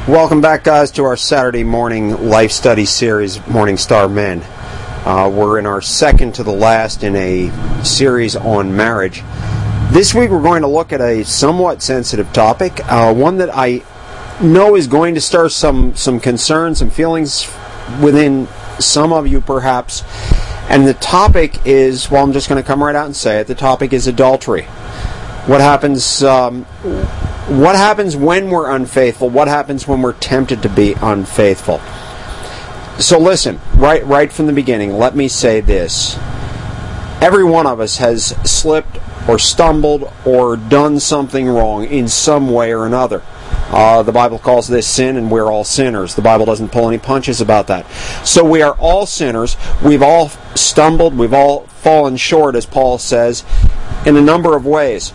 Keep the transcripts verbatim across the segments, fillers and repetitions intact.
Welcome back, guys, to our Saturday morning life study series, Morning Star Men. Uh, we're in our second to the last in a series on marriage. This week we're going to look at a somewhat sensitive topic, uh, one that I know is going to stir some, some concerns, some feelings within some of you perhaps. And the topic is, well, I'm just going to come right out and say it, the topic is adultery. What happens... Um, What happens when we're unfaithful? What happens when we're tempted to be unfaithful? So listen, right right from the beginning, let me say this. Every one of us has slipped or stumbled or done something wrong in some way or another. Uh, the Bible calls this sin, and we're all sinners. The Bible doesn't pull any punches about that. So we are all sinners. We've all stumbled. We've all fallen short, as Paul says, in a number of ways.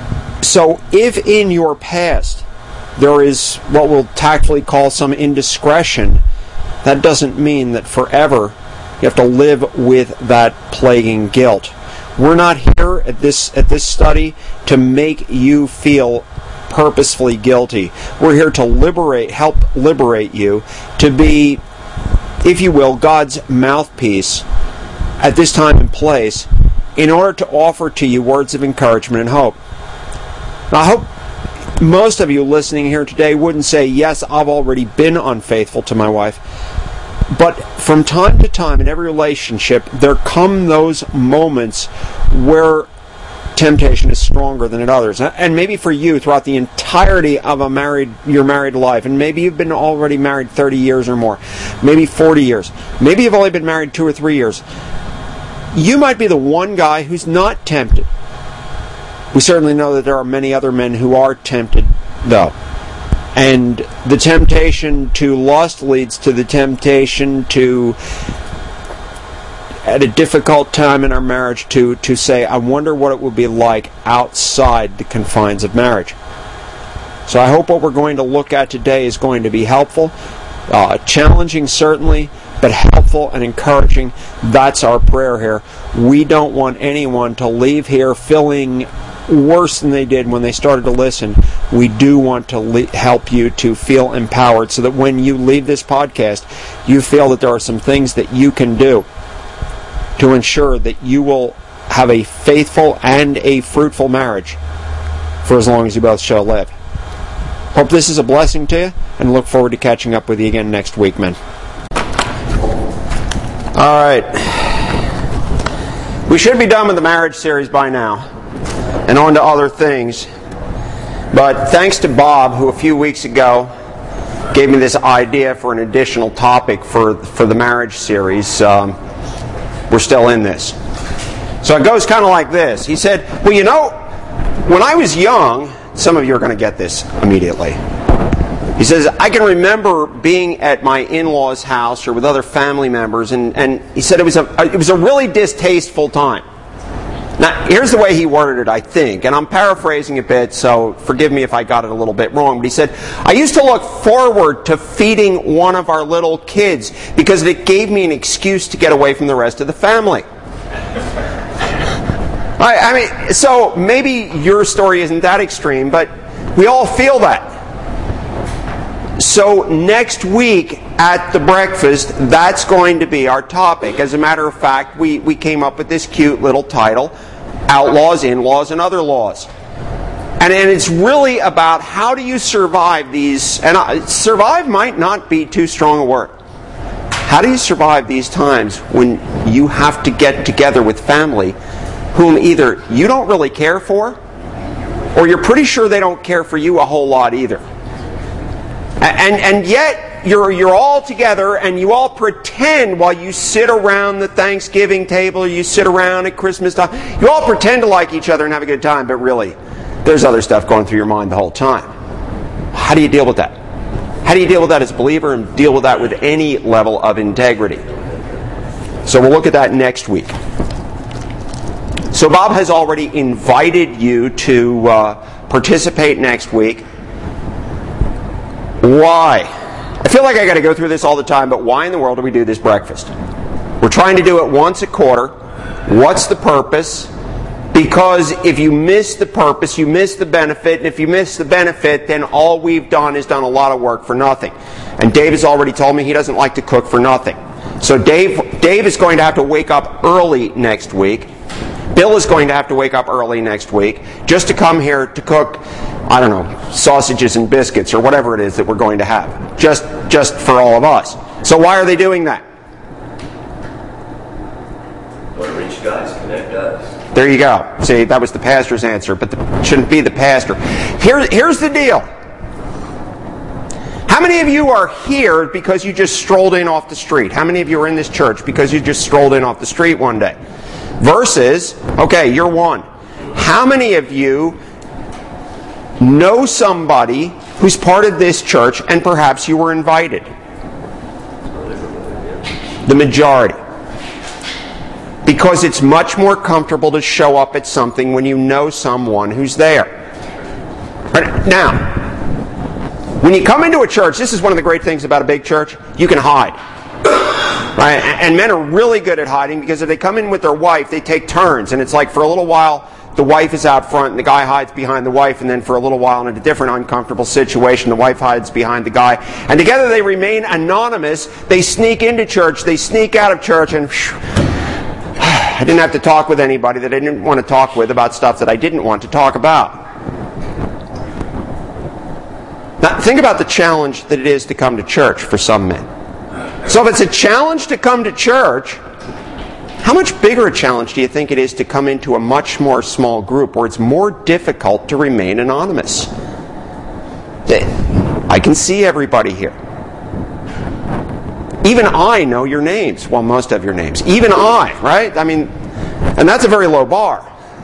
So if in your past there is what we'll tactfully call some indiscretion, that doesn't mean that forever you have to live with that plaguing guilt. We're not here at this at this study to make you feel purposefully guilty. We're here to liberate, help liberate you, to be, if you will, God's mouthpiece at this time and place in order to offer to you words of encouragement and hope. Now, I hope most of you listening here today wouldn't say, yes, I've already been unfaithful to my wife. But from time to time in every relationship, there come those moments where temptation is stronger than in others. And maybe for you, throughout the entirety of a married, your married life, and maybe you've been already married thirty years or more, maybe forty years, maybe you've only been married two or three years, you might be the one guy who's not tempted. We certainly know that there are many other men who are tempted, though. And the temptation to lust leads to the temptation to, at a difficult time in our marriage, to, to say, I wonder what it would be like outside the confines of marriage. So I hope what we're going to look at today is going to be helpful, uh, challenging certainly, but helpful and encouraging. That's our prayer here. We don't want anyone to leave here feeling worse than they did when they started to listen. We do want to le- help you to feel empowered so that when you leave this podcast, you feel that there are some things that you can do to ensure that you will have a faithful and a fruitful marriage for as long as you both shall live. Hope this is a blessing to you, and look forward to catching up with you again next week, men. All right. We should be done with the marriage series by now, and on to other things. But thanks to Bob, who a few weeks ago gave me this idea for an additional topic for, for the marriage series, um, we're still in this. So it goes kind of like this. He said, well, you know, when I was young, some of you are going to get this immediately. He says, I can remember being at my in-laws' house or with other family members, and, and he said it was a it was a really distasteful time. Now, here's the way he worded it, I think, and I'm paraphrasing a bit, so forgive me if I got it a little bit wrong, but he said, I used to look forward to feeding one of our little kids because it gave me an excuse to get away from the rest of the family. I, I mean, so maybe your story isn't that extreme, but we all feel that. So next week at the breakfast, that's going to be our topic. As a matter of fact, we, we came up with this cute little title, Outlaws, In-Laws, and Other Laws. And, and it's really about how do you survive these, and uh, survive might not be too strong a word. How do you survive these times when you have to get together with family whom either you don't really care for, or you're pretty sure they don't care for you a whole lot either. And and yet you're you're all together and you all pretend while you sit around the Thanksgiving table or you sit around at Christmas time. You all pretend to like each other and have a good time, but really there's other stuff going through your mind the whole time. How do you deal with that? How do you deal with that as a believer and deal with that with any level of integrity? So we'll look at that next week. So Bob has already invited you to uh, participate next week. Why? I feel like I got to go through this all the time, but why in the world do we do this breakfast? We're trying to do it once a quarter. What's the purpose? Because if you miss the purpose, you miss the benefit, and if you miss the benefit, then all we've done is done a lot of work for nothing. And Dave has already told me he doesn't like to cook for nothing. So Dave, Dave is going to have to wake up early next week. Bill is going to have to wake up early next week just to come here to cook, I don't know, sausages and biscuits or whatever it is that we're going to have. Just, just for all of us. So why are they doing that? Want to reach guys, connect us. There you go. See, that was the pastor's answer, but it shouldn't be the pastor. Here, here's the deal. How many of you are here because you just strolled in off the street? How many of you are in this church because you just strolled in off the street one day? Versus, okay, you're one. How many of you know somebody who's part of this church and perhaps you were invited? The majority. Because it's much more comfortable to show up at something when you know someone who's there. Right? Now, when you come into a church, this is one of the great things about a big church, you can hide. Right? And men are really good at hiding because if they come in with their wife, they take turns. And it's like for a little while, the wife is out front and the guy hides behind the wife. And then for a little while in a different uncomfortable situation, the wife hides behind the guy. And together they remain anonymous. They sneak into church. They sneak out of church. And whew, I didn't have to talk with anybody that I didn't want to talk with about stuff that I didn't want to talk about. Now, think about the challenge that it is to come to church for some men. So if it's a challenge to come to church, how much bigger a challenge do you think it is to come into a much more small group where it's more difficult to remain anonymous? I can see everybody here. Even I know your names. Well, most of your names. Even I, right? I mean, and that's a very low bar.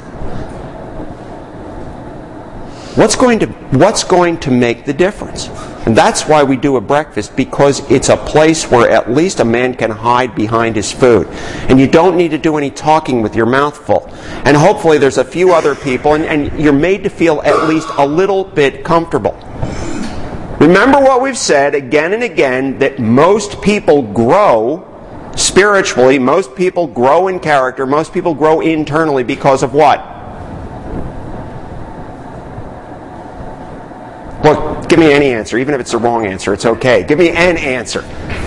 What's going to what's going to make the difference? And that's why we do a breakfast, because it's a place where at least a man can hide behind his food. And you don't need to do any talking with your mouth full. And hopefully there's a few other people, and, and you're made to feel at least a little bit comfortable. Remember what we've said again and again, that most people grow spiritually, most people grow in character, most people grow internally because of what? Well, give me any answer, even if it's the wrong answer, it's okay. Give me an answer.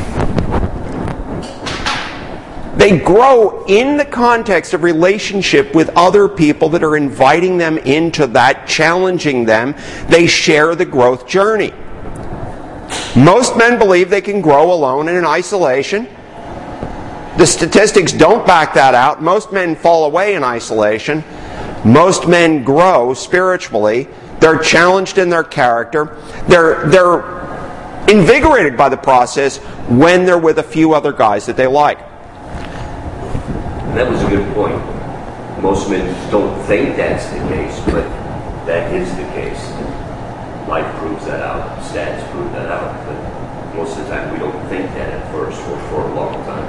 They grow in the context of relationship with other people that are inviting them into that, challenging them. They share the growth journey. Most men believe they can grow alone and in isolation. The statistics don't back that out. Most men fall away in isolation. Most men grow spiritually. They're challenged in their character. They're, they're invigorated by the process when they're with a few other guys that they like. That was a good point. Most men don't think that's the case, but that is the case. Life proves that out. Stats prove that out. But most of the time we don't think that at first or for a long time.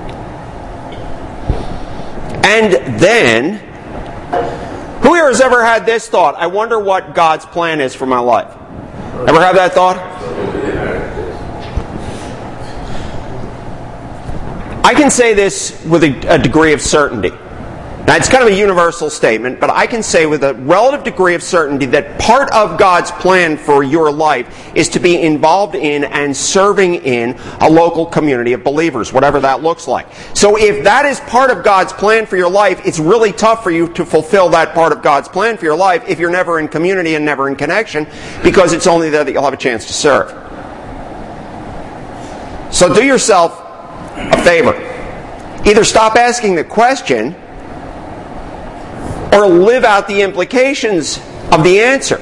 And then, who here has ever had this thought? I wonder what God's plan is for my life. Ever have that thought? I can say this with a, a degree of certainty. Now, it's kind of a universal statement, but I can say with a relative degree of certainty that part of God's plan for your life is to be involved in and serving in a local community of believers, whatever that looks like. So if that is part of God's plan for your life, it's really tough for you to fulfill that part of God's plan for your life if you're never in community and never in connection, because it's only there that you'll have a chance to serve. So do yourself a favor. Either stop asking the question or live out the implications of the answer.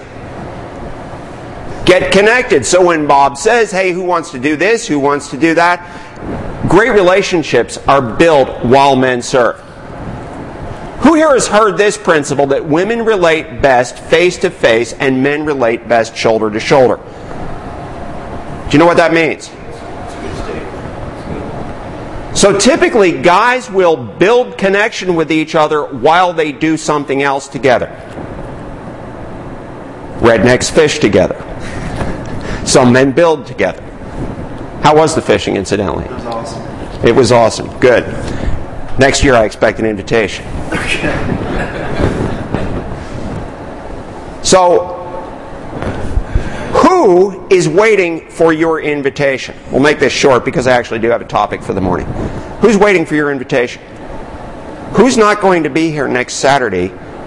Get connected. So when Bob says, hey, who wants to do this? Who wants to do that? Great relationships are built while men serve. Who here has heard this principle that women relate best face to face and men relate best shoulder to shoulder? Do you know what that means? So typically, guys will build connection with each other while they do something else together. Rednecks fish together. Some men build together. How was the fishing, incidentally? It was awesome. It was awesome. Good. Next year, I expect an invitation. So, who is waiting for your invitation? We'll make this short because I actually do have a topic for the morning. Who's waiting for your invitation? Who's not going to be here next Saturday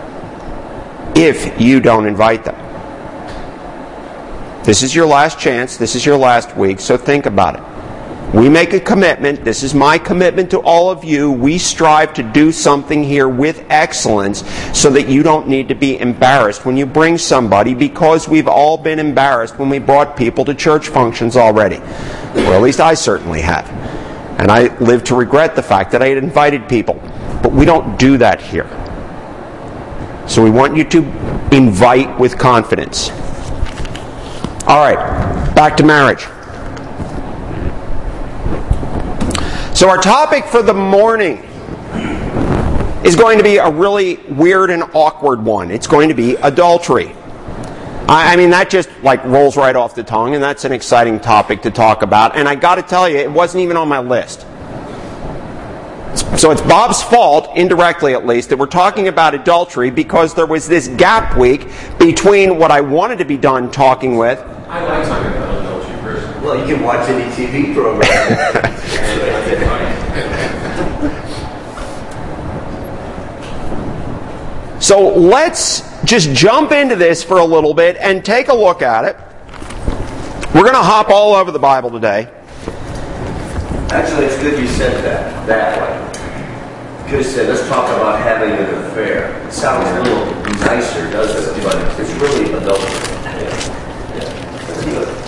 if you don't invite them? This is your last chance. This is your last week, so think about it. We make a commitment. This is my commitment to all of you. We strive to do something here with excellence so that you don't need to be embarrassed when you bring somebody, because we've all been embarrassed when we brought people to church functions already. Or at least I certainly have. And I live to regret the fact that I had invited people. But we don't do that here. So we want you to invite with confidence. All right, back to marriage. So our topic for the morning is going to be a really weird and awkward one. It's going to be adultery. I, I mean, that just like rolls right off the tongue, and that's an exciting topic to talk about. And I got to tell you, it wasn't even on my list. So it's Bob's fault, indirectly at least, that we're talking about adultery, because there was this gap week between what I wanted to be done talking with. I like talking about adultery personally. Well, you can watch any T V program. So let's just jump into this for a little bit and take a look at it. We're going to hop all over the Bible today. Actually, it's good you said that, that way. You could have said, let's talk about having an affair. It sounds a little nicer, doesn't it? But it's really adultery. Yeah. Yeah. That's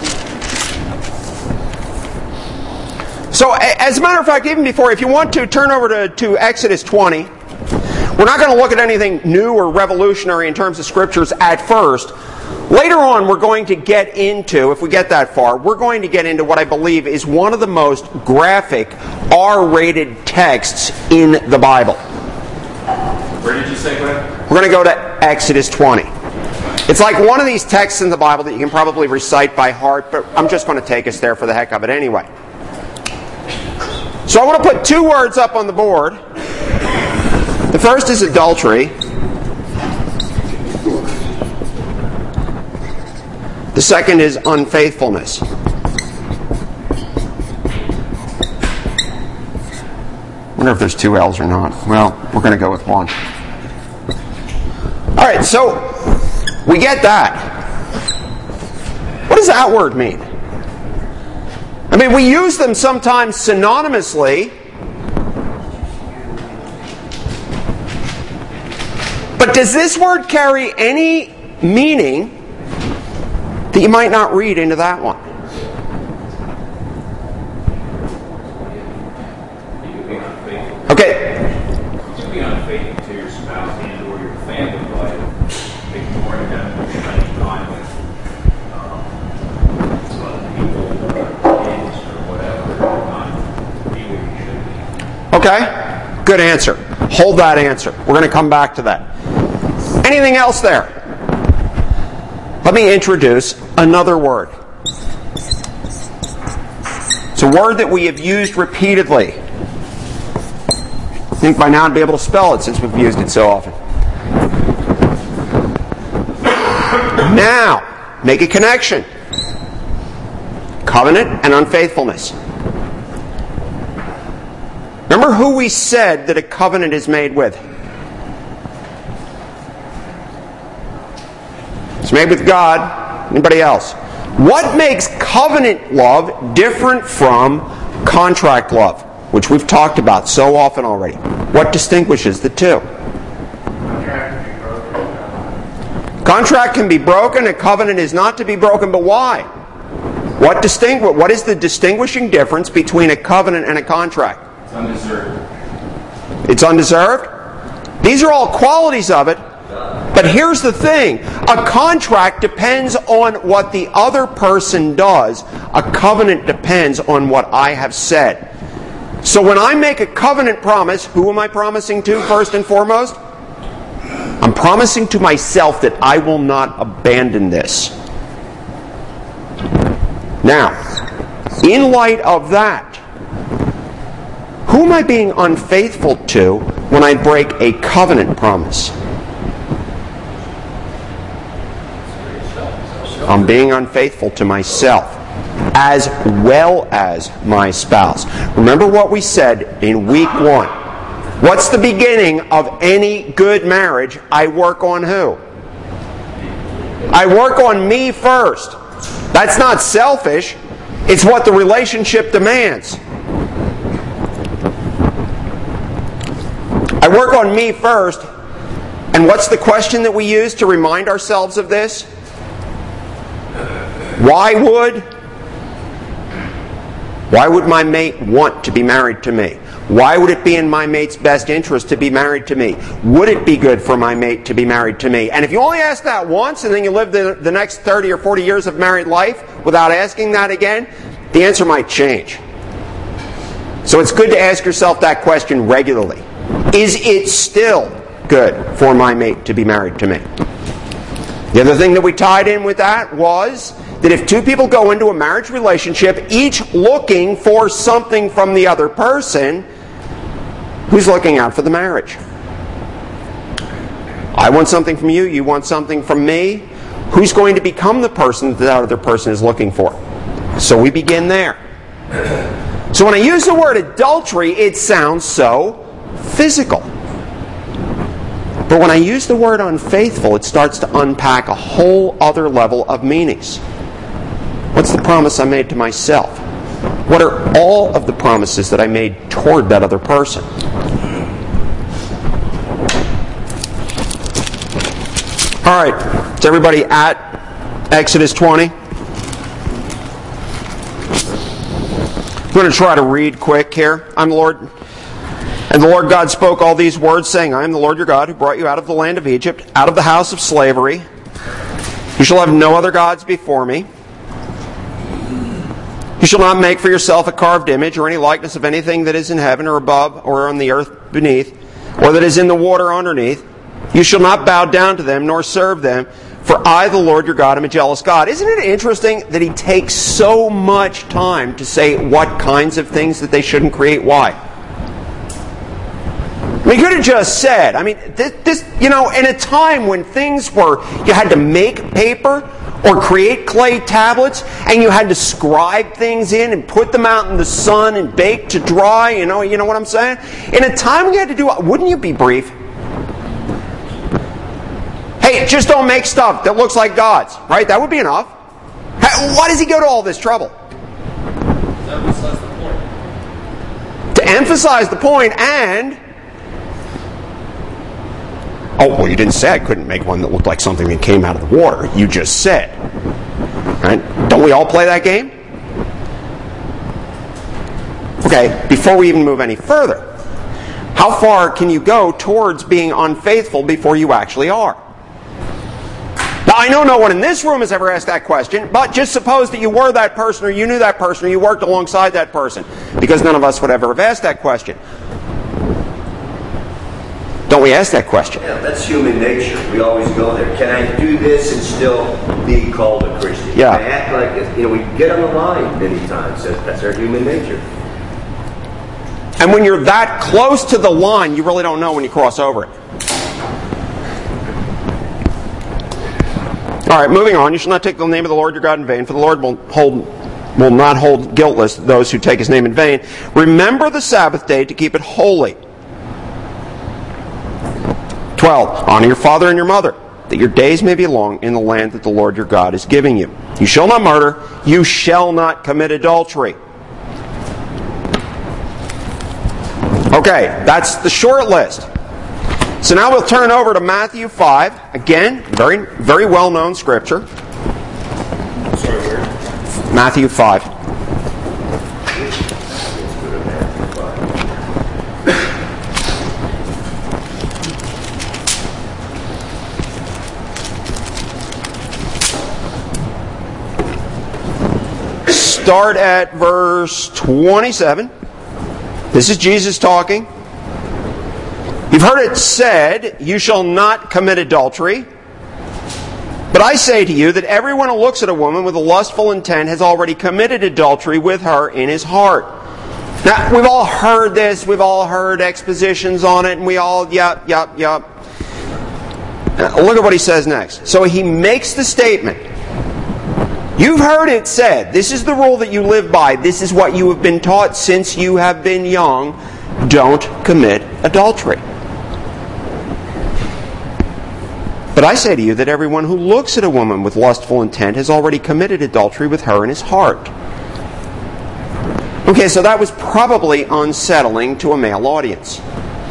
good. So, as a matter of fact, even before, if you want to, turn over to, to Exodus twenty. We're not going to look at anything new or revolutionary in terms of scriptures at first. Later on, we're going to get into, if we get that far, we're going to get into what I believe is one of the most graphic R-rated texts in the Bible. Where did you say, Glenn? We're going to go to Exodus twenty. It's like one of these texts in the Bible that you can probably recite by heart, but I'm just going to take us there for the heck of it anyway. So I want to put two words up on the board. The first is adultery. The second is unfaithfulness. I wonder if there's two L's or not. Well, we're going to go with one. All right, so we get that. What does that word mean? I mean, we use them sometimes synonymously. But does this word carry any meaning that you might not read into that one? Okay. You can be unfaithful to your spouse and or your family by ignoring them and spending time with um, other people or kids or whatever, not be where you should be. Okay. Good answer. Hold that answer. We're going to come back to that. Anything else there? Let me introduce another word. It's a word that we have used repeatedly. I think by now I'd be able to spell it since we've used it so often. Now, make a connection. Covenant and unfaithfulness. Remember who we said that a covenant is made with? It's made with God. Anybody else? What makes covenant love different from contract love, which we've talked about so often already? What distinguishes the two? Contract can be broken. A covenant is not to be broken, but why? What distingu- What is the distinguishing difference between a covenant and a contract? It's undeserved. It's undeserved? These are all qualities of it. But here's the thing. A contract depends on what the other person does. A covenant depends on what I have said. So when I make a covenant promise, who am I promising to first and foremost? I'm promising to myself that I will not abandon this. Now, in light of that, who am I being unfaithful to when I break a covenant promise? I'm being unfaithful to myself as well as my spouse. Remember what we said in week one. What's the beginning of any good marriage? I work on who? I work on me first. That's not selfish. It's what the relationship demands. I work on me first. And what's the question that we use to remind ourselves of this? Why would? Why would my mate want to be married to me? Why would it be in my mate's best interest to be married to me? Would it be good for my mate to be married to me? And if you only ask that once and then you live the, the next thirty or forty years of married life without asking that again, the answer might change. So it's good to ask yourself that question regularly. Is it still good for my mate to be married to me? The other thing that we tied in with that was that if two people go into a marriage relationship, each looking for something from the other person, who's looking out for the marriage? I want something from you, you want something from me. Who's going to become the person that the other person is looking for? So we begin there. So when I use the word adultery, it sounds so physical. But when I use the word unfaithful, it starts to unpack a whole other level of meanings. What's the promise I made to myself? What are all of the promises that I made toward that other person? All right, is everybody at Exodus twenty? I'm going to try to read quick here. I'm the Lord. And the Lord God spoke all these words, saying, I am the Lord your God, who brought you out of the land of Egypt, out of the house of slavery. You shall have no other gods before me. You shall not make for yourself a carved image or any likeness of anything that is in heaven or above or on the earth beneath, or that is in the water underneath. You shall not bow down to them nor serve them, for I, the Lord your God, am a jealous God. Isn't it interesting that he takes so much time to say what kinds of things that they shouldn't create? Why? We could have just said, I mean, this, this, you know, in a time when things were, you had to make paper or create clay tablets, and you had to scribe things in and put them out in the sun and bake to dry, you know, you know what I'm saying? In a time when you had to do, wouldn't you be brief? Hey, just don't make stuff that looks like God's, right? That would be enough. Why does he go to all this trouble? To emphasize the point. To emphasize the point and... Oh, well, you didn't say I couldn't make one that looked like something that came out of the water. You just said. Right? Don't we all play that game? Okay, before we even move any further, how far can you go towards being unfaithful before you actually are? Now, I know no one in this room has ever asked that question, but just suppose that you were that person, or you knew that person, or you worked alongside that person, because none of us would ever have asked that question. Don't we ask that question? Yeah, that's human nature. We always go there. Can I do this and still be called a Christian? Yeah. Can I act like it? You know, we get on the line many times. That's our human nature. And when you're that close to the line, you really don't know when you cross over it. All right, moving on. You shall not take the name of the Lord your God in vain, for the Lord will hold will not hold guiltless those who take his name in vain. Remember the Sabbath day to keep it holy. twelve. Honor your father and your mother, that your days may be long in the land that the Lord your God is giving you. You shall not murder. You shall not commit adultery. Okay, that's the short list. So now we'll turn over to Matthew five. Again, very, very well-known scripture. Sorry, where? Matthew five. Start at verse twenty-seven. This is Jesus talking. You've heard it said, you shall not commit adultery. But I say to you that everyone who looks at a woman with a lustful intent has already committed adultery with her in his heart. Now, we've all heard this. We've all heard expositions on it. And we all, yep, yep, yep. Now, look at what he says next. So he makes the statement. You've heard it said, this is the rule that you live by, this is what you have been taught since you have been young, don't commit adultery. But I say to you that everyone who looks at a woman with lustful intent has already committed adultery with her in his heart. Okay, so that was probably unsettling to a male audience.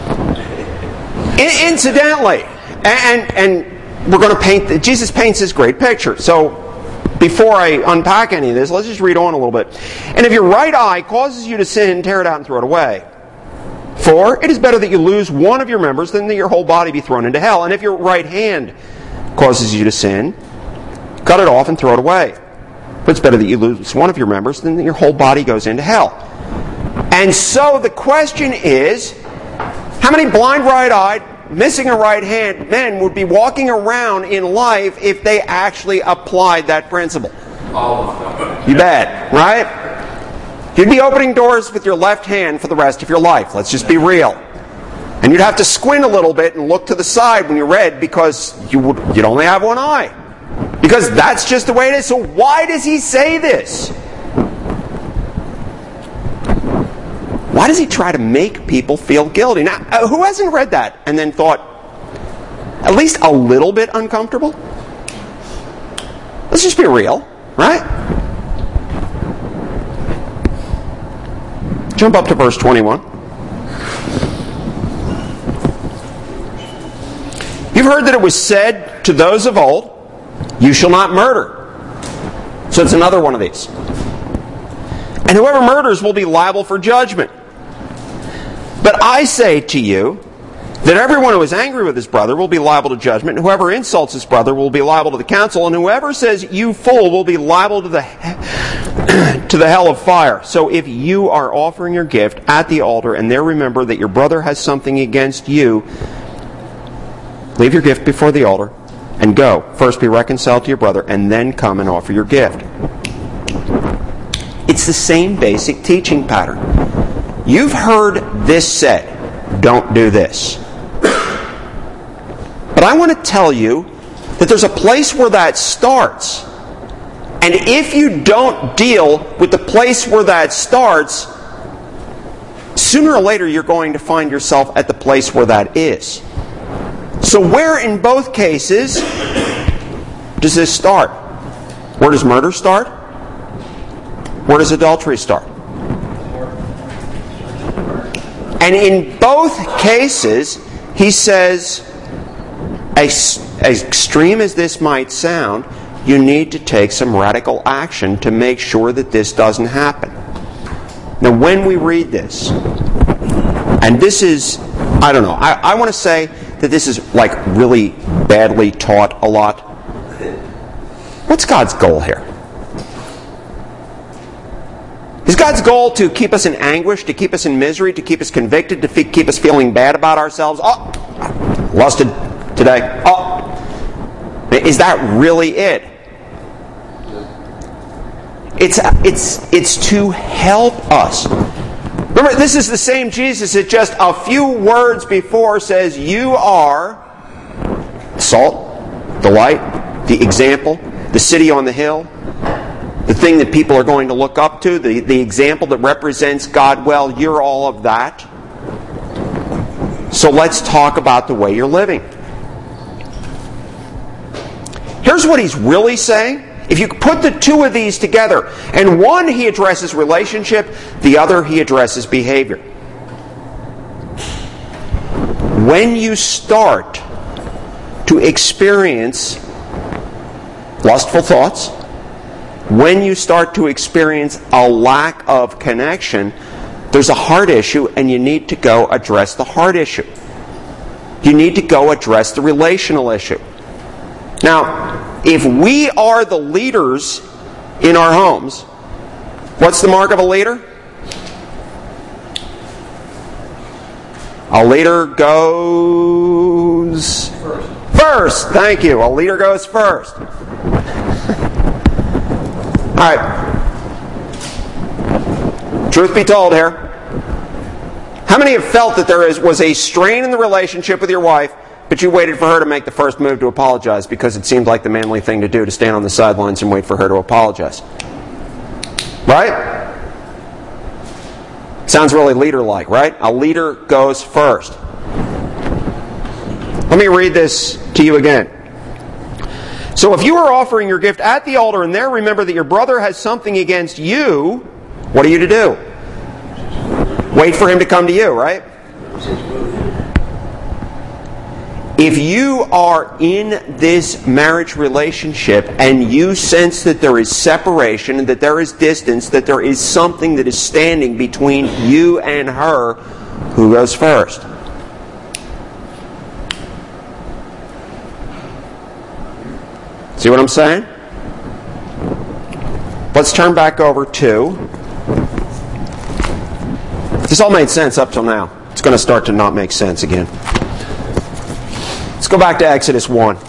In- incidentally, and, and we're going to paint, Jesus paints this great picture. So before I unpack any of this, let's just read on a little bit. And if your right eye causes you to sin, tear it out and throw it away. For it is better that you lose one of your members than that your whole body be thrown into hell. And if your right hand causes you to sin, cut it off and throw it away. For it's better that you lose one of your members than that your whole body goes into hell. And so the question is, how many blind right-eyed, missing a right hand men would be walking around in life if they actually applied that principle? All of them. You bet, right? You'd be opening doors with your left hand for the rest of your life. Let's just be real. And you'd have to squint a little bit and look to the side when you read because you would, you'd only have one eye. Because that's just the way it is. So why does he say this? Why does he try to make people feel guilty? Now, uh, who hasn't read that and then thought, at least a little bit uncomfortable? Let's just be real, right? Jump up to verse twenty-one. You've heard that it was said to those of old, you shall not murder. So it's another one of these. And whoever murders will be liable for judgment. But I say to you that everyone who is angry with his brother will be liable to judgment, and whoever insults his brother will be liable to the council, and whoever says you fool will be liable to the to the hell of fire. So if you are offering your gift at the altar and there remember that your brother has something against you, leave your gift before the altar and go. First be reconciled to your brother and then come and offer your gift. It's the same basic teaching pattern. You've heard this said, don't do this. But I want to tell you that there's a place where that starts. And if you don't deal with the place where that starts, sooner or later you're going to find yourself at the place where that is. So where in both cases does this start? Where does murder start? Where does adultery start? And in both cases, he says, as, as extreme as this might sound, you need to take some radical action to make sure that this doesn't happen. Now, when we read this, and this is, I don't know, I, I want to say that this is like really badly taught a lot. What's God's goal here? Is God's goal to keep us in anguish, to keep us in misery, to keep us convicted, to fe- keep us feeling bad about ourselves? Oh, lusted today. Oh, is that really it? It's it's it's to help us. Remember, this is the same Jesus that just a few words before says, you are salt, the light, the example, the city on the hill, the thing that people are going to look up to, the, the example that represents God well. You're all of that. So let's talk about the way you're living. Here's what he's really saying. If you put the two of these together, and one he addresses relationship, the other he addresses behavior. When you start to experience lustful thoughts, when you start to experience a lack of connection, there's a heart issue and you need to go address the heart issue. You need to go address the relational issue. Now, if we are the leaders in our homes, what's the mark of a leader? A leader goes first. First, thank you. A leader goes first. All right. Truth be told here, how many have felt that there is was a strain in the relationship with your wife But you waited for her to make the first move to apologize because it seemed like the manly thing to do, to stand on the sidelines and wait for her to apologize. Right? Sounds really leader-like, right? A leader goes first. Let me read this to you again. So if you are offering your gift at the altar and there remember that your brother has something against you, what are you to do? Wait for him to come to you, right? If you are in this marriage relationship and you sense that there is separation, that there is distance, that there is something that is standing between you and her, who goes first? See what I'm saying? Let's turn back over to... This all made sense up till now. It's going to start to not make sense again. Let's go back to Exodus one.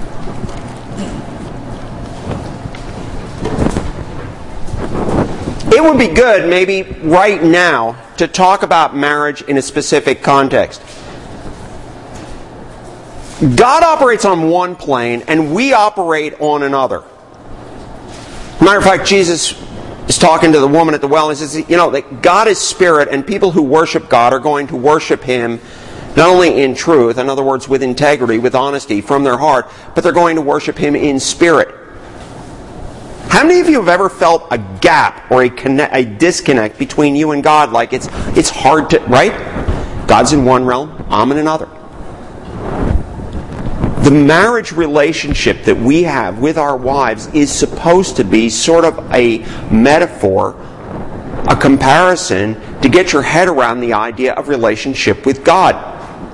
It would be good, maybe right now, to talk about marriage in a specific context. God operates on one plane, and we operate on another. Matter of fact, Jesus is talking to the woman at the well, and he says, you know, that God is spirit, and people who worship God are going to worship Him not only in truth, in other words, with integrity, with honesty, from their heart, but they're going to worship Him in spirit. How many of you have ever felt a gap or a, connect, a disconnect between you and God? Like it's it's hard to, right? God's in one realm, I'm in another. The marriage relationship that we have with our wives is supposed to be sort of a metaphor, a comparison to get your head around the idea of relationship with God.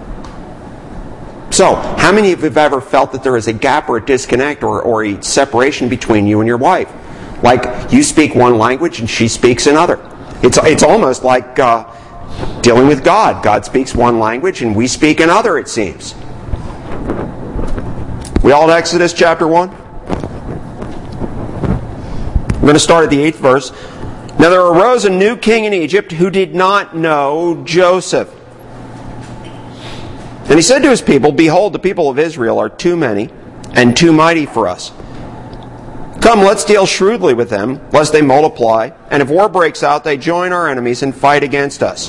So, how many of you have ever felt that there is a gap or a disconnect or, or a separation between you and your wife? Like you speak one language and she speaks another. It's, it's almost like uh, dealing with God. God speaks one language and we speak another, it seems. We all at Exodus chapter one? We're going to start at the eighth verse. Now there arose a new king in Egypt who did not know Joseph. And he said to his people, behold, the people of Israel are too many and too mighty for us. Come, let's deal shrewdly with them, lest they multiply, and if war breaks out, they join our enemies and fight against us.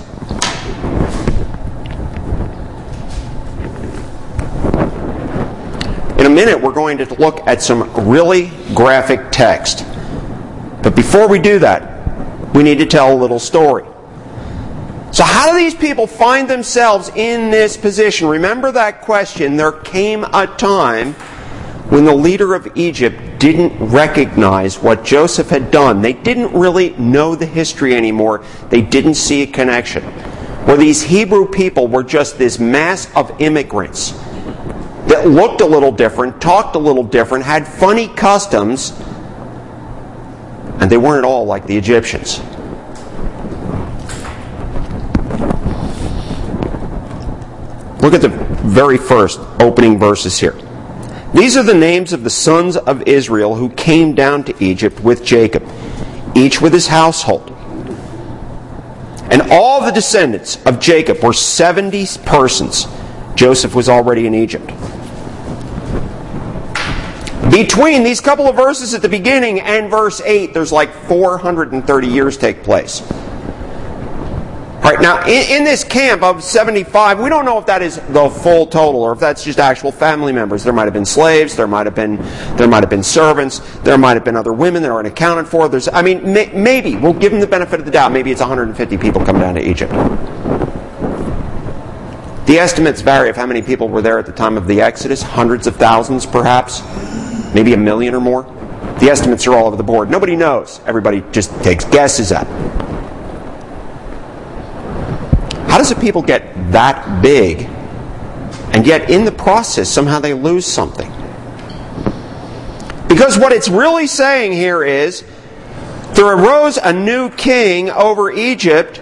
In a minute, we're going to look at some really graphic text. But before we do that, we need to tell a little story. So how do these people find themselves in this position? Remember that question. There came a time when the leader of Egypt didn't recognize what Joseph had done. They didn't really know the history anymore. They didn't see a connection. Where these Hebrew people were just this mass of immigrants that looked a little different, talked a little different, had funny customs, and they weren't at all like the Egyptians. Look at the very first opening verses here. These are the names of the sons of Israel who came down to Egypt with Jacob, each with his household. And all the descendants of Jacob were seventy persons. Joseph was already in Egypt. Between these couple of verses at the beginning and verse eight, there's like four hundred thirty years take place. All right, now, in, in this camp of seventy-five, we don't know if that is the full total or if that's just actual family members. There might have been slaves, there might have been there might have been servants, there might have been other women that aren't accounted for. There's, I mean, may, maybe we'll give them the benefit of the doubt. Maybe it's one hundred fifty people come down to Egypt. The estimates vary of how many people were there at the time of the Exodus. Hundreds of thousands, perhaps, maybe a million or more. The estimates are all over the board. Nobody knows. Everybody just takes guesses at it. How does a people get that big, and yet in the process somehow they lose something? Because what it's really saying here is, there arose a new king over Egypt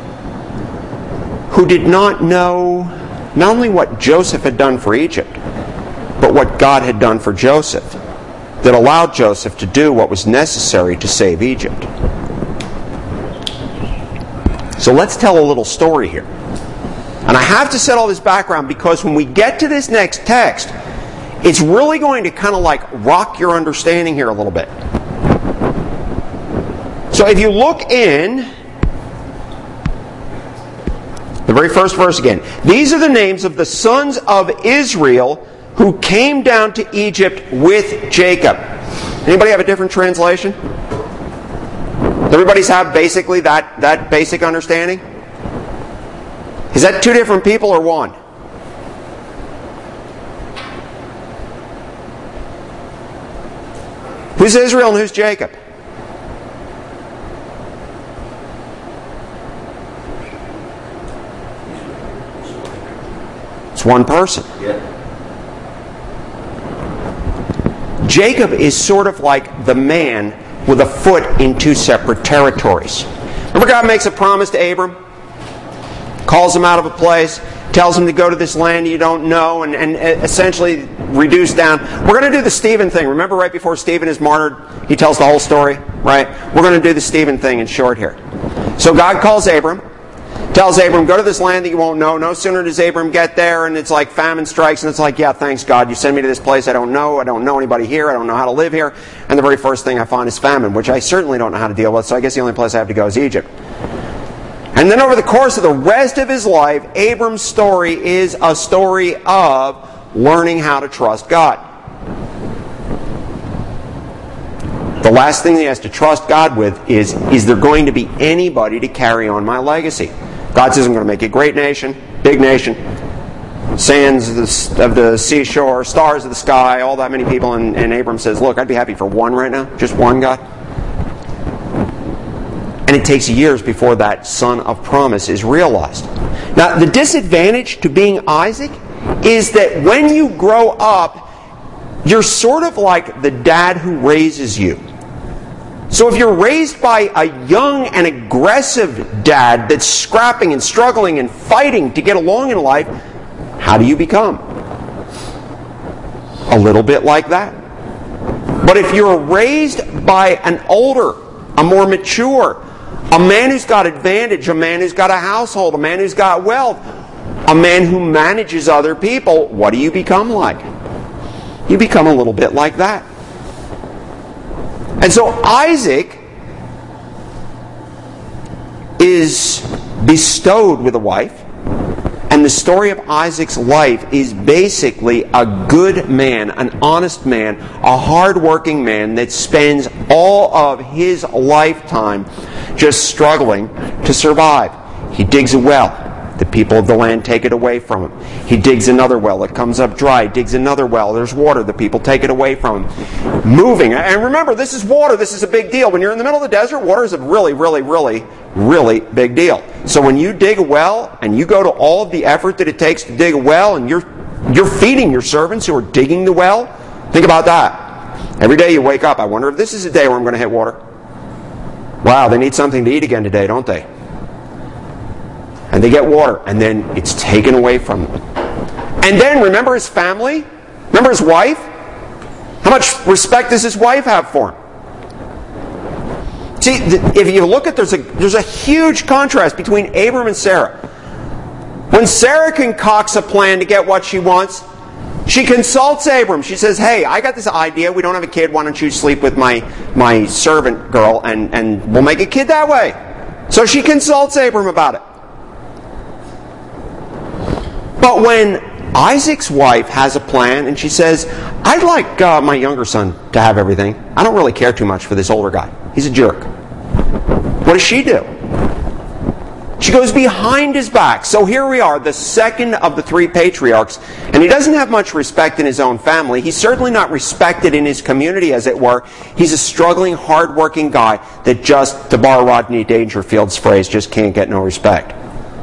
who did not know not only what Joseph had done for Egypt, but what God had done for Joseph, that allowed Joseph to do what was necessary to save Egypt. So let's tell a little story here. And I have to set all this background because when we get to this next text, it's really going to kind of like rock your understanding here a little bit. So if you look in the very first verse again. These are the names of the sons of Israel who came down to Egypt with Jacob. Anybody have a different translation? Everybody's have basically that, that basic understanding? Is that two different people or one? Who's Israel and who's Jacob? It's one person. Yeah. Jacob is sort of like the man with a foot in two separate territories. Remember, God makes a promise to Abram? Calls him out of a place, tells him to go to this land you don't know, and, and essentially reduce down. We're going to do the Stephen thing. Remember right before Stephen is martyred, he tells the whole story, right? We're going to do the Stephen thing in short here. So God calls Abram, tells Abram, go to this land that you won't know. No sooner does Abram get there, and it's like famine strikes, and it's like, yeah, thanks God, you send me to this place I don't know, I don't know anybody here, I don't know how to live here, and the very first thing I find is famine, which I certainly don't know how to deal with, so I guess the only place I have to go is Egypt. And then over the course of the rest of his life, Abram's story is a story of learning how to trust God. The last thing he has to trust God with is, is there going to be anybody to carry on my legacy? God says, I'm going to make you a great nation, big nation, sands of the, of the seashore, stars of the sky, all that many people. And, and Abram says, look, I'd be happy for one right now, just one, God. And it takes years before that son of promise is realized. Now, the disadvantage to being Isaac is that when you grow up, you're sort of like the dad who raises you. So if you're raised by a young and aggressive dad that's scrapping and struggling and fighting to get along in life, how do you become? A little bit like that. But if you're raised by an older, a more mature, a man who's got advantage, a man who's got a household, a man who's got wealth, a man who manages other people, what do you become like? You become a little bit like that. And so Isaac is bestowed with a wife, and the story of Isaac's life is basically a good man, an honest man, a hard-working man that spends all of his lifetime just struggling to survive. He digs a well. The people of the land take it away from him. He digs another well. It comes up dry. He digs another well. There's water. The people take it away from him. Moving. And remember, this is water. This is a big deal. When you're in the middle of the desert, water is a really, really, really, really big deal. So when you dig a well and you go to all of the effort that it takes to dig a well, and you're you're feeding your servants who are digging the well, think about that. Every day you wake up, I wonder if this is a day where I'm going to hit water. Wow, they need something to eat again today, don't they? And they get water, and then it's taken away from them. And then, remember his family? Remember his wife? How much respect does his wife have for him? See, if you look at, there's a, there's a huge contrast between Abram and Sarah. When Sarah concocts a plan to get what she wants, she consults Abram. She says, hey, I got this idea. We don't have a kid. Why don't you sleep with my, my servant girl, and, and we'll make a kid that way. So she consults Abram about it. But when Isaac's wife has a plan and she says, I'd like uh, my younger son to have everything. I don't really care too much for this older guy. He's a jerk. What does she do? She goes behind his back. So here we are, the second of the three patriarchs. And he doesn't have much respect in his own family. He's certainly not respected in his community, as it were. He's a struggling, hard-working guy that just, to borrow Rodney Dangerfield's phrase, just can't get no respect.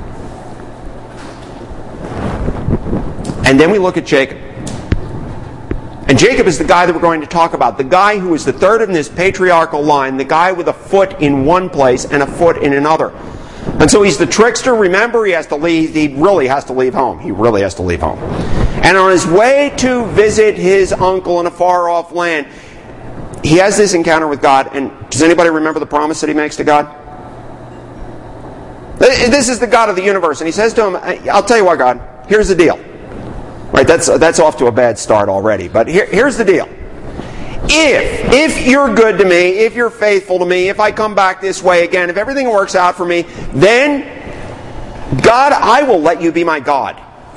And then we look at Jacob. And Jacob is the guy that we're going to talk about. The guy who is the third in this patriarchal line. The guy with a foot in one place and a foot in another. And so he's the trickster. Remember, he has to leave. He really has to leave home. He really has to leave home. And on his way to visit his uncle in a far-off land, he has this encounter with God. And does anybody remember the promise that he makes to God? This is the God of the universe. And he says to him, I'll tell you what, God, here's the deal. Right, that's, that's off to a bad start already. But here, here's the deal. If, if you're good to me, if you're faithful to me, if I come back this way again, if everything works out for me, then, God, I will let you be my God.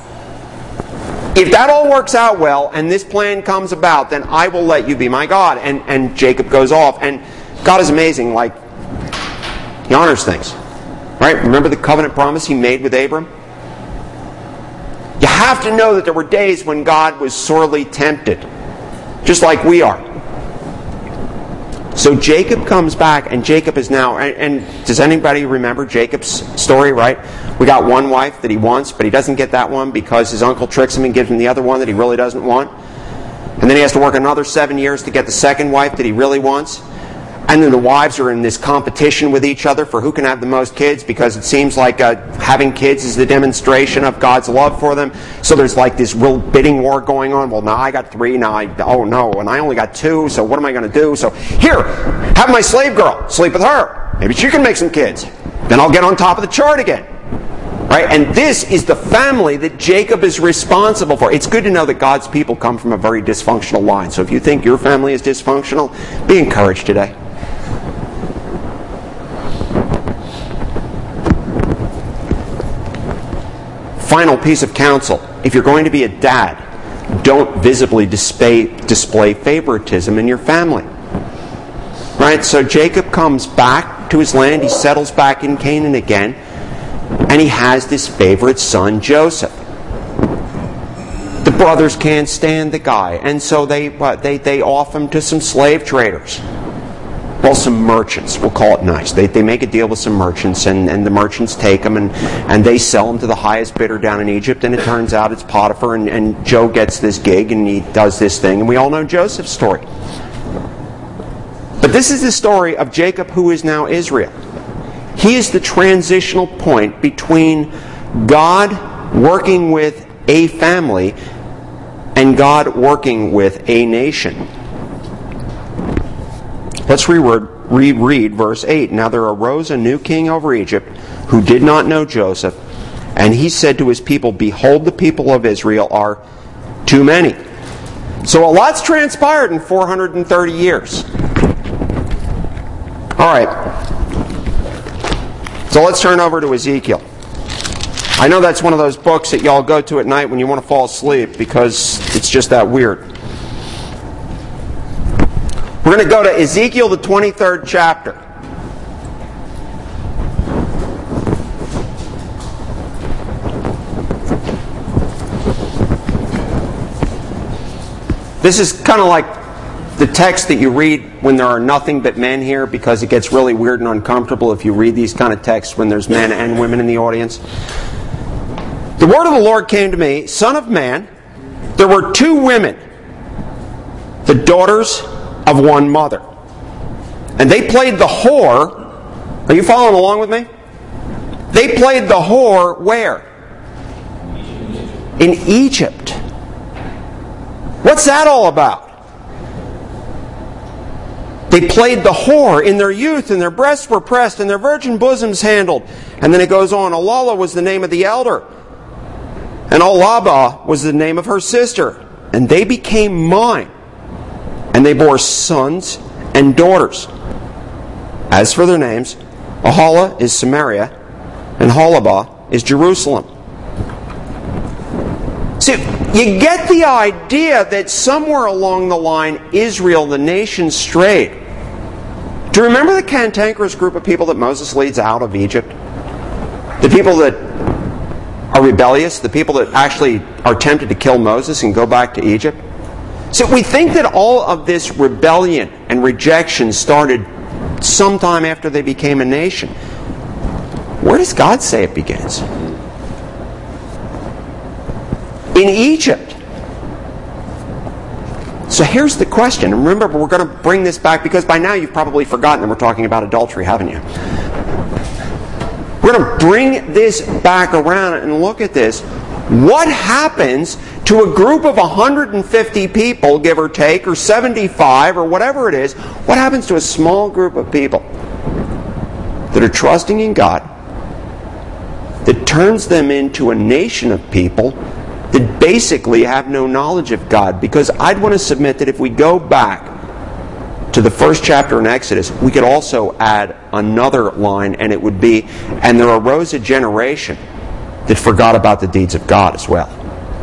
If that all works out well, and this plan comes about, then I will let you be my God. And, and Jacob goes off. And God is amazing. Like, he honors things. Right? Remember the covenant promise he made with Abram? You have to know that there were days when God was sorely tempted. Just like we are. So Jacob comes back, and Jacob is now... And, and does anybody remember Jacob's story, right? We got one wife that he wants, but he doesn't get that one because his uncle tricks him and gives him the other one that he really doesn't want. And then he has to work another seven years to get the second wife that he really wants. And then the wives are in this competition with each other for who can have the most kids, because it seems like uh, having kids is the demonstration of God's love for them. So there's like this real bidding war going on. Well, now I got three, now I, oh no, and I only got two, so what am I going to do? So here, have my slave girl, sleep with her. Maybe she can make some kids. Then I'll get on top of the chart again. Right? And this is the family that Jacob is responsible for. It's good to know that God's people come from a very dysfunctional line. So if you think your family is dysfunctional, be encouraged today. Final piece of counsel. If you're going to be a dad, don't visibly display, display favoritism in your family. Right? So Jacob comes back to his land. He settles back in Canaan again. And he has this favorite son, Joseph. The brothers can't stand the guy. And so they, what, they, they offer him to some slave traders. Well, some merchants, we'll call it nice. They, they make a deal with some merchants, and, and the merchants take them, and, and they sell them to the highest bidder down in Egypt, and it turns out it's Potiphar, and, and Joe gets this gig, and he does this thing, and we all know Joseph's story. But this is the story of Jacob, who is now Israel. He is the transitional point between God working with a family and God working with a nation. Let's reread verse eight. Now there arose a new king over Egypt who did not know Joseph, and he said to his people, behold, the people of Israel are too many. So a lot's transpired in four hundred thirty years. All right. So let's turn over to Ezekiel. I know that's one of those books that y'all go to at night when you want to fall asleep because it's just that weird. We're going to go to Ezekiel, the twenty-third chapter. This is kind of like the text that you read when there are nothing but men here, because it gets really weird and uncomfortable if you read these kind of texts when there's men and women in the audience. The word of the Lord came to me, Son of man, there were two women, the daughters of one mother. And they played the whore. Are you following along with me? They played the whore where? In Egypt. What's that all about? They played the whore in their youth, and their breasts were pressed, and their virgin bosoms handled. And then it goes on, Olala was the name of the elder, and Olaba was the name of her sister. And they became mine, and they bore sons and daughters. As for their names, Ohala is Samaria, and Holabah is Jerusalem. See, you get the idea that somewhere along the line, Israel, the nation, strayed. Do you remember the cantankerous group of people that Moses leads out of Egypt? The people that are rebellious, the people that actually are tempted to kill Moses and go back to Egypt. So we think that all of this rebellion and rejection started sometime after they became a nation. Where does God say it begins? In Egypt. So here's the question. And remember, we're going to bring this back because by now you've probably forgotten that we're talking about adultery, haven't you? We're going to bring this back around and look at this. What happens to a group of one hundred fifty people, give or take, or seventy-five, or whatever it is? What happens to a small group of people that are trusting in God, that turns them into a nation of people that basically have no knowledge of God. Because I'd want to submit that if we go back to the first chapter in Exodus, we could also add another line, and it would be, and there arose a generation that forgot about the deeds of God as well.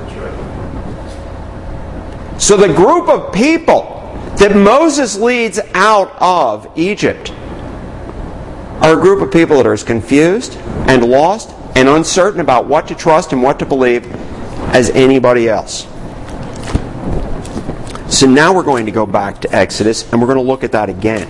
So the group of people that Moses leads out of Egypt are a group of people that are as confused and lost and uncertain about what to trust and what to believe as anybody else. So now we're going to go back to Exodus, and we're going to look at that again.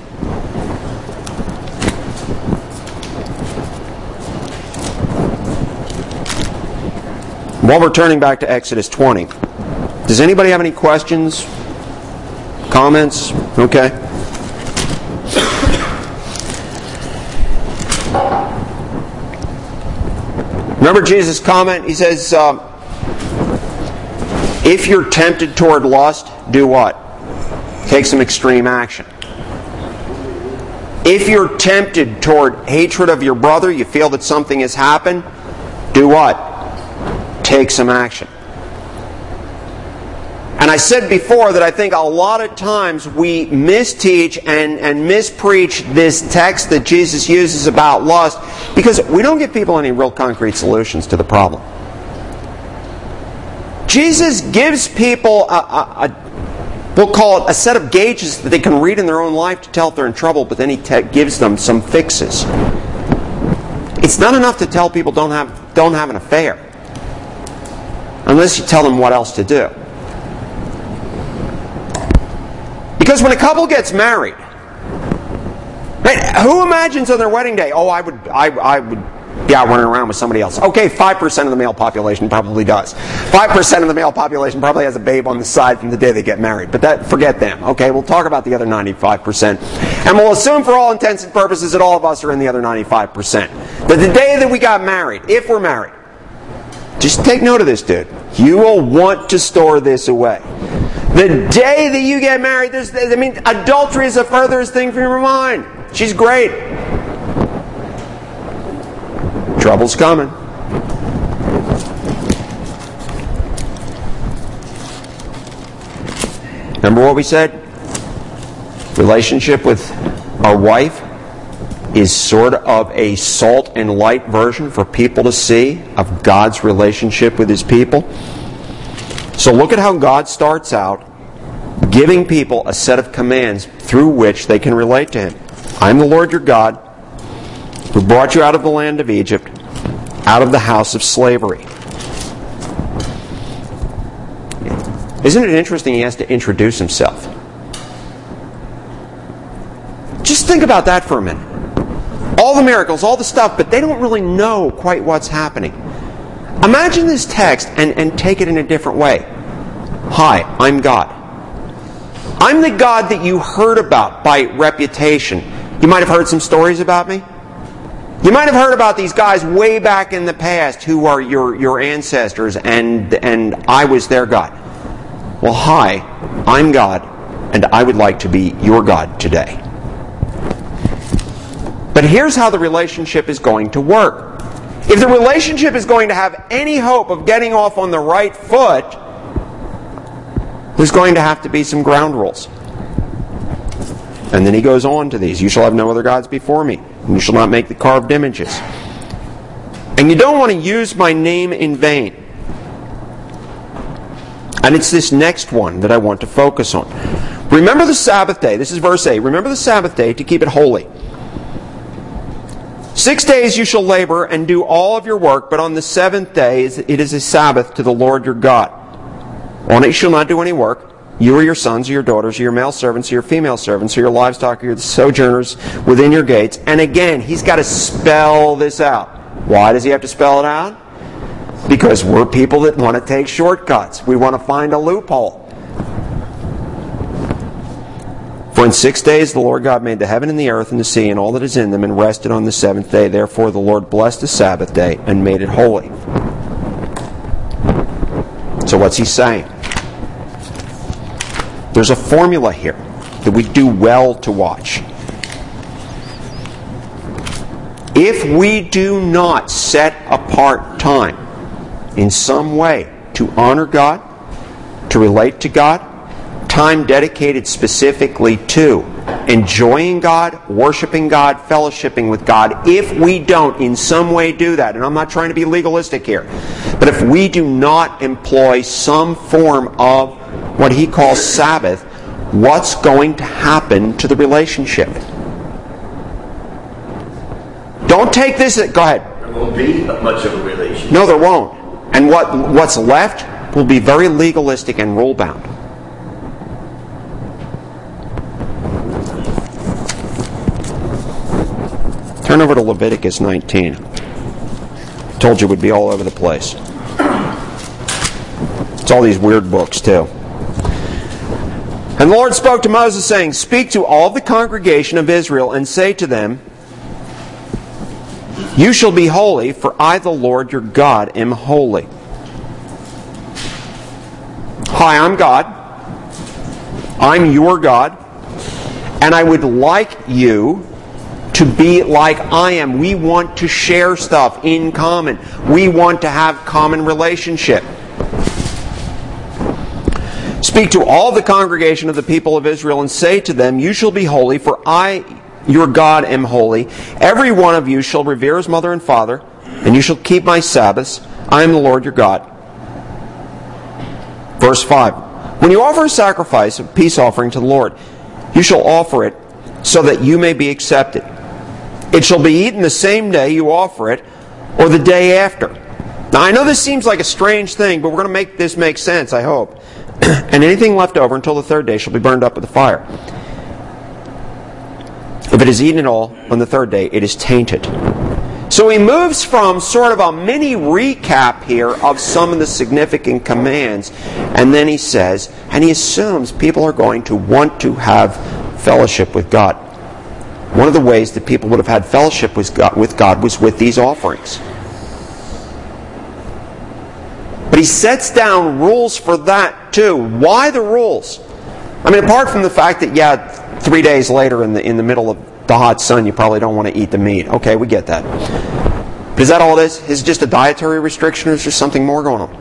While we're turning back to Exodus twenty, does anybody have any questions? Comments? Okay. Remember Jesus' comment? He says, uh, if you're tempted toward lust, do what? Take some extreme action. If you're tempted toward hatred of your brother, you feel that something has happened, do what? Take some action. And I said before that I think a lot of times we misteach and, and mispreach this text that Jesus uses about lust because we don't give people any real concrete solutions to the problem. Jesus gives people a, a, a we'll call it a set of gauges that they can read in their own life to tell if they're in trouble, but then He te- gives them some fixes. It's not enough to tell people don't have don't have an affair unless you tell them what else to do. Because when a couple gets married, right, who imagines on their wedding day, oh, I would, I, I would be out running around with somebody else? Okay, five percent of the male population probably does. five percent of the male population probably has a babe on the side from the day they get married. But that, forget them. Okay, we'll talk about the other ninety-five percent. And we'll assume for all intents and purposes that all of us are in the other ninety-five percent. But the day that we got married, if we're married, just take note of this, dude. You will want to store this away. The day that you get married, there's, I mean, adultery is the furthest thing from your mind. She's great. Trouble's coming. Remember what we said? Relationship with our wife is sort of a salt and light version for people to see of God's relationship with His people. So look at how God starts out giving people a set of commands through which they can relate to Him. I'm the Lord your God who brought you out of the land of Egypt, out of the house of slavery. Isn't it interesting He has to introduce Himself? Just think about that for a minute. All the miracles, all the stuff, but they don't really know quite what's happening. Imagine this text and, and take it in a different way. Hi, I'm God. I'm the God that you heard about by reputation. You might have heard some stories about me. You might have heard about these guys way back in the past who are your, your ancestors, and, and I was their God. Well, hi, I'm God, and I would like to be your God today. But here's how the relationship is going to work. If the relationship is going to have any hope of getting off on the right foot, there's going to have to be some ground rules. And then He goes on to these. You shall have no other gods before me, and you shall not make the carved images. And you don't want to use my name in vain. And it's this next one that I want to focus on. Remember the Sabbath day. This is verse eight. Remember the Sabbath day to keep it holy. Six days you shall labor and do all of your work, but on the seventh day it is a Sabbath to the Lord your God. On it you shall not do any work, you or your sons or your daughters or your male servants or your female servants or your livestock or your sojourners within your gates. And again, He's got to spell this out. Why does He have to spell it out? Because we're people that want to take shortcuts. We want to find a loophole. For in six days the Lord God made the heaven and the earth and the sea and all that is in them, and rested on the seventh day. Therefore the Lord blessed the Sabbath day and made it holy. So what's He saying? There's a formula here that we do well to watch. If we do not set apart time in some way to honor God, to relate to God, time dedicated specifically to enjoying God, worshiping God, fellowshipping with God, if we don't in some way do that, and I'm not trying to be legalistic here, but if we do not employ some form of what he calls Sabbath, what's going to happen to the relationship? Don't take this... Go ahead. There won't be much of a relationship. No, there won't. And what what's left will be very legalistic and rule-bound. Turn over to Leviticus nineteen. Told you it would be all over the place. It's all these weird books, too. And the Lord spoke to Moses, saying, "Speak to all the congregation of Israel, and say to them, you shall be holy, for I, the Lord your God, am holy. Hi, I'm God. I'm your God. And I would like you to be like I am. We want to share stuff in common. We want to have common relationship. Speak to all the congregation of the people of Israel and say to them, you shall be holy, for I, your God, am holy. Every one of you shall revere his mother and father, and you shall keep my Sabbaths. I am the Lord your God." Verse five. "When you offer a sacrifice of peace offering to the Lord, you shall offer it so that you may be accepted. It shall be eaten the same day you offer it, or the day after." Now I know this seems like a strange thing, but we're going to make this make sense, I hope. "And anything left over until the third day shall be burned up with the fire. If it is eaten at all on the third day, it is tainted." So he moves from sort of a mini recap here of some of the significant commands, and then he says, and he assumes people are going to want to have fellowship with God. One of the ways that people would have had fellowship with God, with God was with these offerings. But he sets down rules for that too. Why the rules? I mean, apart from the fact that, yeah, three days later in the in the middle of the hot sun, you probably don't want to eat the meat. Okay, we get that. But is that all it is? Is it just a dietary restriction, or is there something more going on?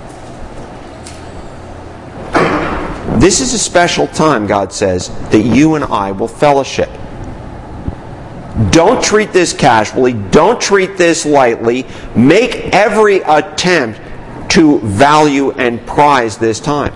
This is a special time, God says, that you and I will fellowship. Don't treat this casually. Don't treat this lightly. Make every attempt to value and prize this time.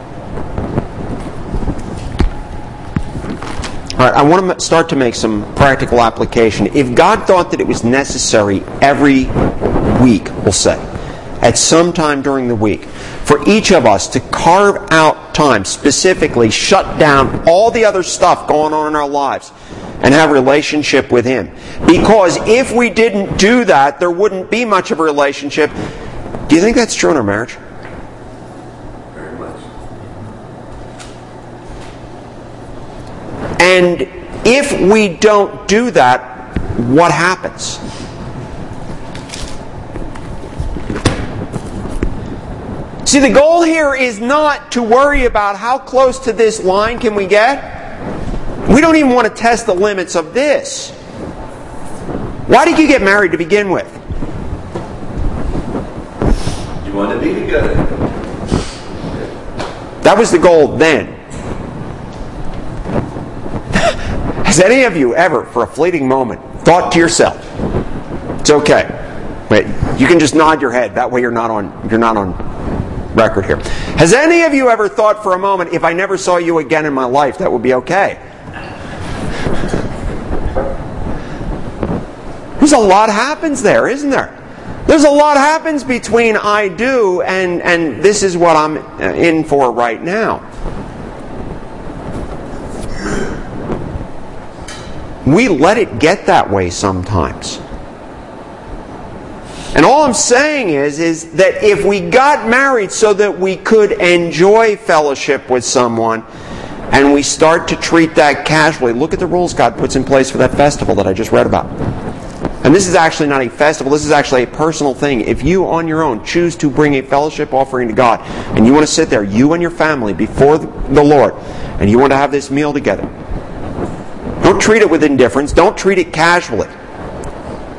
All right, I want to start to make some practical application. If God thought that it was necessary every week, we'll say, at some time during the week, for each of us to carve out time, specifically shut down all the other stuff going on in our lives, and have a relationship with Him. Because if we didn't do that, there wouldn't be much of a relationship. Do you think that's true in our marriage? Very much. And if we don't do that, what happens? See, the goal here is not to worry about how close to this line can we get. We don't even want to test the limits of this. Why did you get married to begin with? You want to be together. That was the goal then. Has any of you ever, for a fleeting moment, thought to yourself, it's okay. Wait, you can just nod your head. That way you're not on you're not on record here. Has any of you ever thought for a moment, if I never saw you again in my life, that would be okay? There's a lot happens there, isn't there? There's a lot happens between I do and, and this is what I'm in for right now. We let it get that way sometimes. And all I'm saying is, is that if we got married so that we could enjoy fellowship with someone, and we start to treat that casually, look at the rules God puts in place for that festival that I just read about. And this is actually not a festival, this is actually a personal thing. If you on your own choose to bring a fellowship offering to God, and you want to sit there, you and your family, before the Lord, and you want to have this meal together, don't treat it with indifference, don't treat it casually.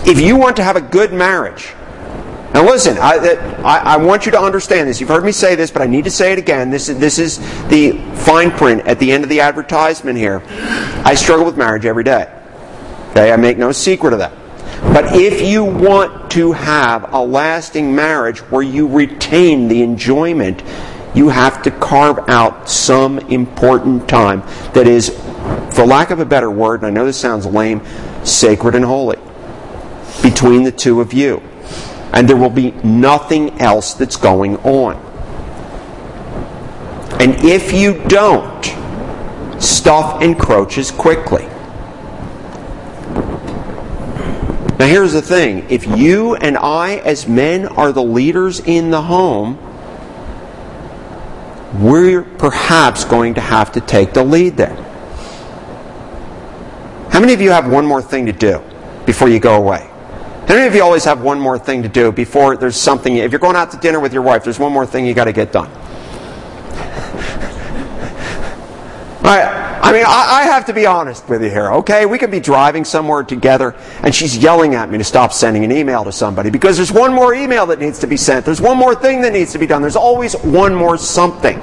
If you want to have a good marriage, now listen, I, I, I want you to understand this. You've heard me say this, but I need to say it again. This is, this is the fine print at the end of the advertisement here. I struggle with marriage every day. Okay, I make no secret of that. But if you want to have a lasting marriage where you retain the enjoyment, you have to carve out some important time that is, for lack of a better word, and I know this sounds lame, sacred and holy between the two of you. And there will be nothing else that's going on. And if you don't, stuff encroaches quickly. Now here's the thing. If you and I as men are the leaders in the home, we're perhaps going to have to take the lead there. How many of you have one more thing to do before you go away? How many of you always have one more thing to do before there's something, if you're going out to dinner with your wife, there's one more thing you got to get done? I, I mean, I, I have to be honest with you here, okay? We could be driving somewhere together and she's yelling at me to stop sending an email to somebody because there's one more email that needs to be sent. There's one more thing that needs to be done. There's always one more something.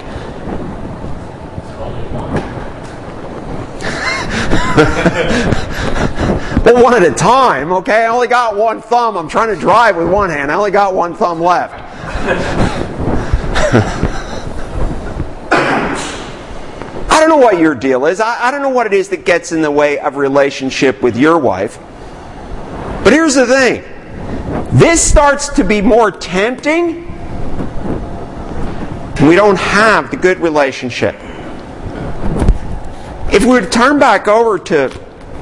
Well, one at a time, okay? I only got one thumb. I'm trying to drive with one hand. I only got one thumb left. I don't know what your deal is. I, I don't know what it is that gets in the way of relationship with your wife. But here's the thing. This starts to be more tempting when we don't have the good relationship. If we were to turn back over to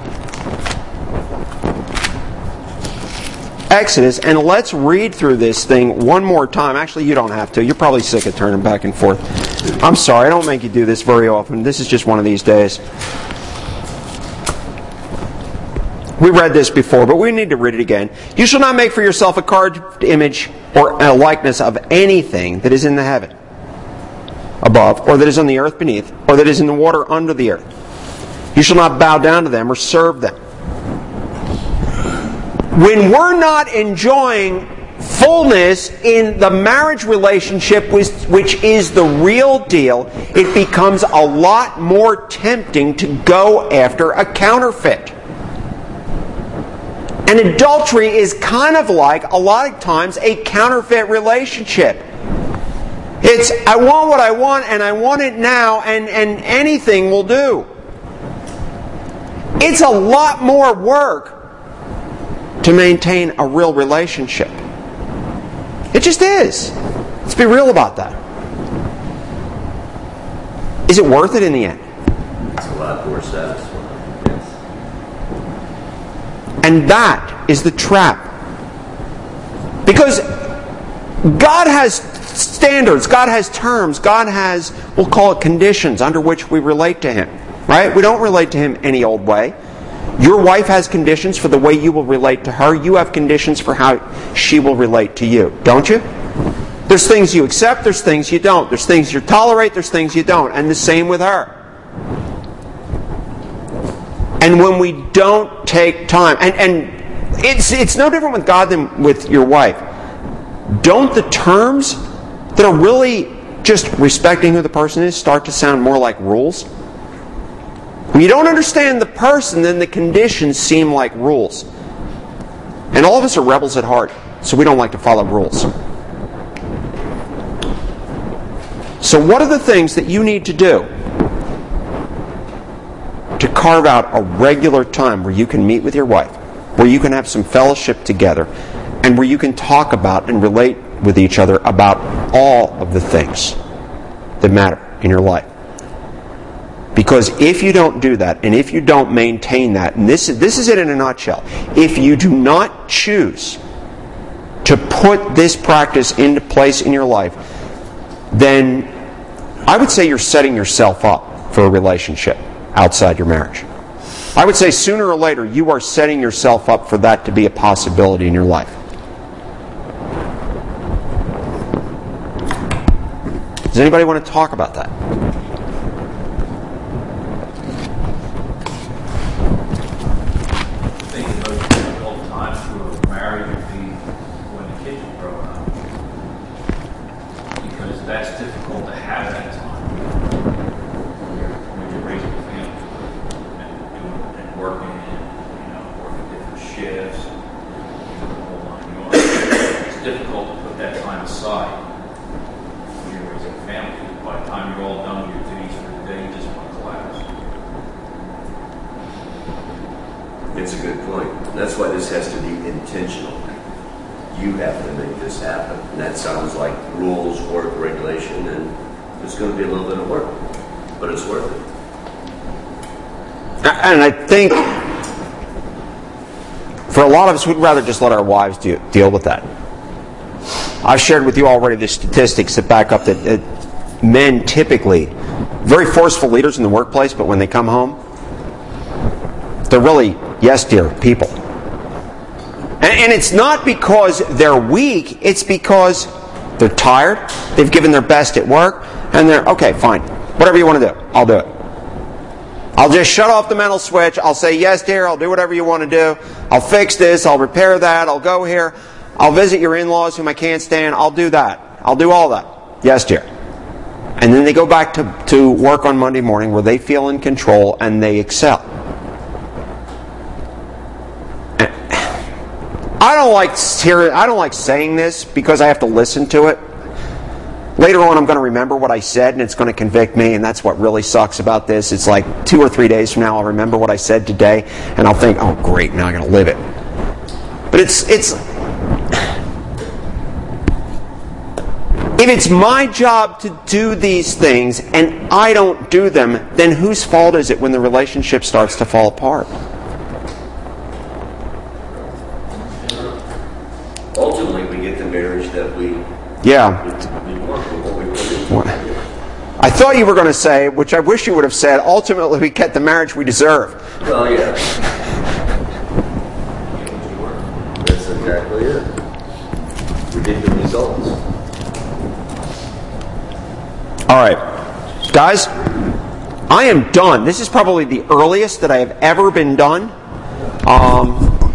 Exodus, and let's read through this thing one more time. Actually, you don't have to. You're probably sick of turning back and forth. I'm sorry, I don't make you do this very often. This is just one of these days. We read this before, but we need to read it again. You shall not make for yourself a carved image or a likeness of anything that is in the heaven above, or that is on the earth beneath, or that is in the water under the earth. You shall not bow down to them or serve them. When we're not enjoying fullness in the marriage relationship, which is the real deal, it becomes a lot more tempting to go after a counterfeit. And adultery is kind of like, a lot of times, a counterfeit relationship. It's, I want what I want, and I want it now, and, and anything will do. It's a lot more work to maintain a real relationship. It just is. Let's be real about that. Is it worth it in the end? It's a lot more satisfying. Yes. And that is the trap. Because God has standards, God has terms, God has, we'll call it conditions under which we relate to Him. Right? We don't relate to Him any old way. Your wife has conditions for the way you will relate to her. You have conditions for how she will relate to you. Don't you? There's things you accept, there's things you don't. There's things you tolerate, there's things you don't. And the same with her. And when we don't take time, and, and it's, it's no different with God than with your wife. Don't the terms that are really just respecting who the person is start to sound more like rules? When you don't understand the person, then the conditions seem like rules. And all of us are rebels at heart, so we don't like to follow rules. So what are the things that you need to do to carve out a regular time where you can meet with your wife, where you can have some fellowship together, and where you can talk about and relate with each other about all of the things that matter in your life? Because if you don't do that, and if you don't maintain that, and this, this is it in a nutshell, if you do not choose to put this practice into place in your life, then I would say you're setting yourself up for a relationship outside your marriage. I would say sooner or later you are setting yourself up for that to be a possibility in your life. Does anybody want to talk about that? I think the most difficult time for side. You're raising a family. By the time you're all done with your duties for the day, you just want to collapse. It's a good point. And that's why this has to be intentional. You have to make this happen. And that sounds like rules, work, regulation, and it's going to be a little bit of work. But it's worth it. And I think for a lot of us, we'd rather just let our wives do, deal with that. I've shared with you already the statistics that back up that, that men typically, very forceful leaders in the workplace, but when they come home, they're really yes dear people. And, and it's not because they're weak, it's because they're tired, they've given their best at work, and they're, okay, fine, whatever you want to do, I'll do it. I'll just shut off the mental switch, I'll say yes dear, I'll do whatever you want to do, I'll fix this, I'll repair that, I'll go here, I'll visit your in-laws whom I can't stand, I'll do that, I'll do all that, yes dear. And then they go back to, to work on Monday morning where they feel in control and they excel. I don't like hearing, I don't like saying this because I have to listen to it. Later on I'm going to remember what I said and it's going to convict me, and that's what really sucks about this. It's like two or three days from now I'll remember what I said today and I'll think, oh great, now I'm going to live it. But it's it's if it's my job to do these things and I don't do them, then whose fault is it when the relationship starts to fall apart? Ultimately, we get the marriage that we Yeah. we want, what we want. I thought you were going to say, which I wish you would have said, ultimately we get the marriage we deserve. Well, yeah. That's exactly it. We get the results. All right. Guys, I am done. This is probably the earliest that I have ever been done. Um,